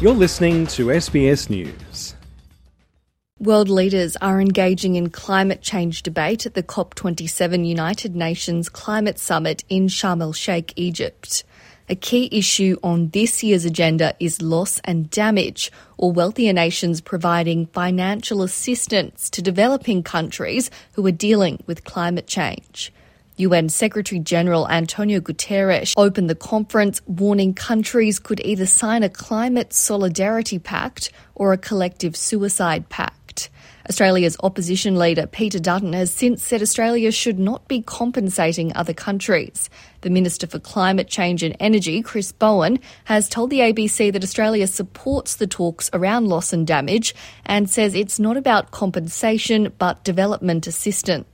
You're listening to SBS News. World leaders are engaging in climate change debate at the COP27 United Nations Climate Summit in Sharm el-Sheikh, Egypt. A key issue on this year's agenda is loss and damage, or wealthier nations providing financial assistance to developing countries who are dealing with climate change. UN Secretary-General Antonio Guterres opened the conference warning countries could either sign a climate solidarity pact or a collective suicide pact. Australia's opposition leader Peter Dutton has since said Australia should not be compensating other countries. The Minister for Climate Change and Energy, Chris Bowen, has told the ABC that Australia supports the talks around loss and damage and says it's not about compensation but development assistance.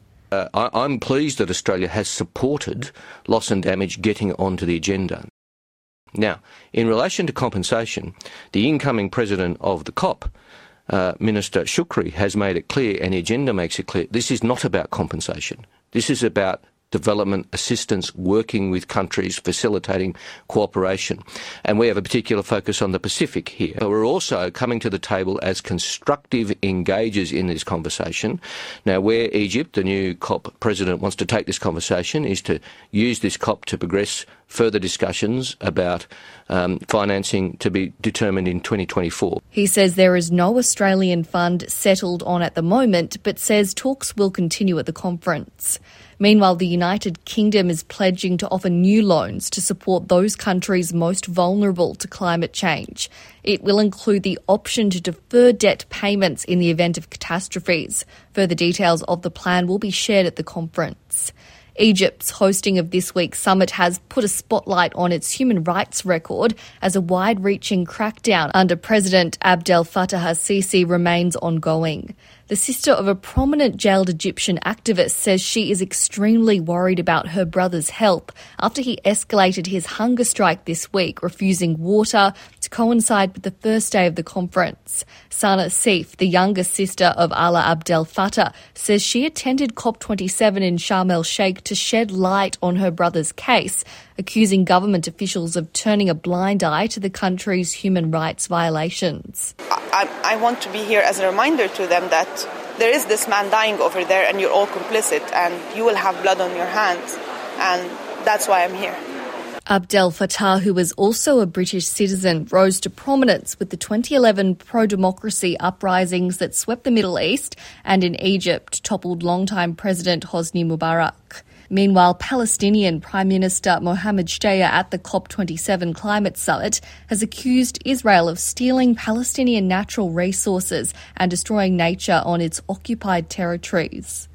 I'm pleased that Australia has supported loss and damage getting onto the agenda. Now, in relation to compensation, the incoming president of the COP, Minister Shukri, has made it clear, and the agenda makes it clear, this is not about compensation. This is about development assistance, working with countries, facilitating cooperation. And we have a particular focus on the Pacific here. We're also coming to the table as constructive engagers in this conversation. Now, where Egypt, the new COP president, wants to take this conversation is to use this COP to progress further discussions about financing to be determined in 2024. He says there is no Australian fund settled on at the moment, but says talks will continue at the conference. Meanwhile, the United Kingdom is pledging to offer new loans to support those countries most vulnerable to climate change. It will include the option to defer debt payments in the event of catastrophes. Further details of the plan will be shared at the conference. Egypt's hosting of this week's summit has put a spotlight on its human rights record as a wide-reaching crackdown under President Abdel Fattah al-Sisi remains ongoing. The sister of a prominent jailed Egyptian activist says she is extremely worried about her brother's health after he escalated his hunger strike this week, refusing water to coincide with the first day of the conference. Sana Seif, the younger sister of Ala Abdel Fattah, says she attended COP27 in Sharm el-Sheikh to shed light on her brother's case, accusing government officials of turning a blind eye to the country's human rights violations. I want to be here as a reminder to them that there is this man dying over there and you're all complicit and you will have blood on your hands, and that's why I'm here. Abdel Fattah, who was also a British citizen, rose to prominence with the 2011 pro-democracy uprisings that swept the Middle East and in Egypt toppled longtime President Hosni Mubarak. Meanwhile, Palestinian Prime Minister Mohammed Shtayyeh at the COP27 Climate Summit has accused Israel of stealing Palestinian natural resources and destroying nature on its occupied territories.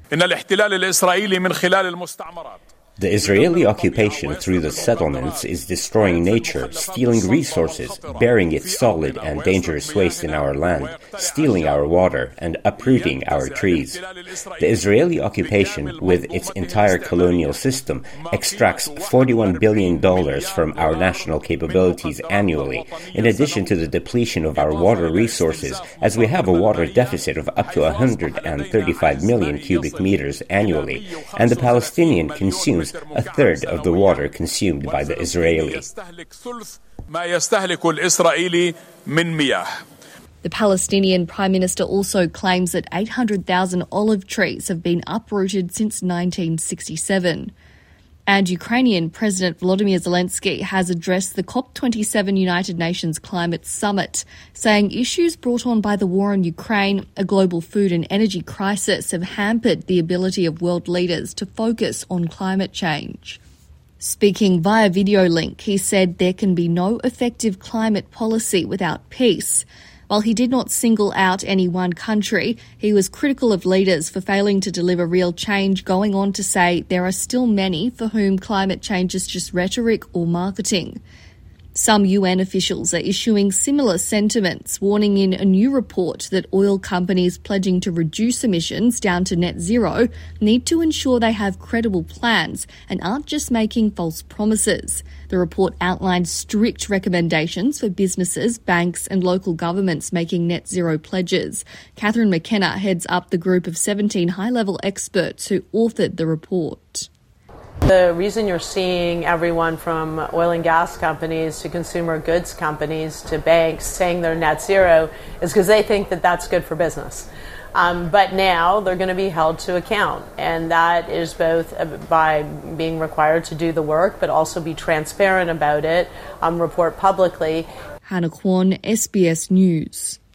The Israeli occupation through the settlements is destroying nature, stealing resources, burying its solid and dangerous waste in our land, stealing our water, and uprooting our trees. The Israeli occupation, with its entire colonial system, extracts $41 billion from our national capabilities annually, in addition to the depletion of our water resources, as we have a water deficit of up to 135 million cubic meters annually, and the Palestinian consumes a third of the water consumed by the Israeli. The Palestinian Prime Minister also claims that 800,000 olive trees have been uprooted since 1967. And Ukrainian President Volodymyr Zelensky has addressed the COP27 United Nations Climate Summit, saying issues brought on by the war in Ukraine, a global food and energy crisis, have hampered the ability of world leaders to focus on climate change. Speaking via video link, he said there can be no effective climate policy without peace. While he did not single out any one country, he was critical of leaders for failing to deliver real change, going on to say there are still many for whom climate change is just rhetoric or marketing. Some UN officials are issuing similar sentiments, warning in a new report that oil companies pledging to reduce emissions down to net zero need to ensure they have credible plans and aren't just making false promises. The report outlines strict recommendations for businesses, banks and local governments making net zero pledges. Catherine McKenna heads up the group of 17 high-level experts who authored the report. The reason you're seeing everyone from oil and gas companies to consumer goods companies to banks saying they're net zero is because they think that that's good for business. But now they're going to be held to account, and that is both by being required to do the work, but also be transparent about it, report publicly. Hannah Kwon, SBS News.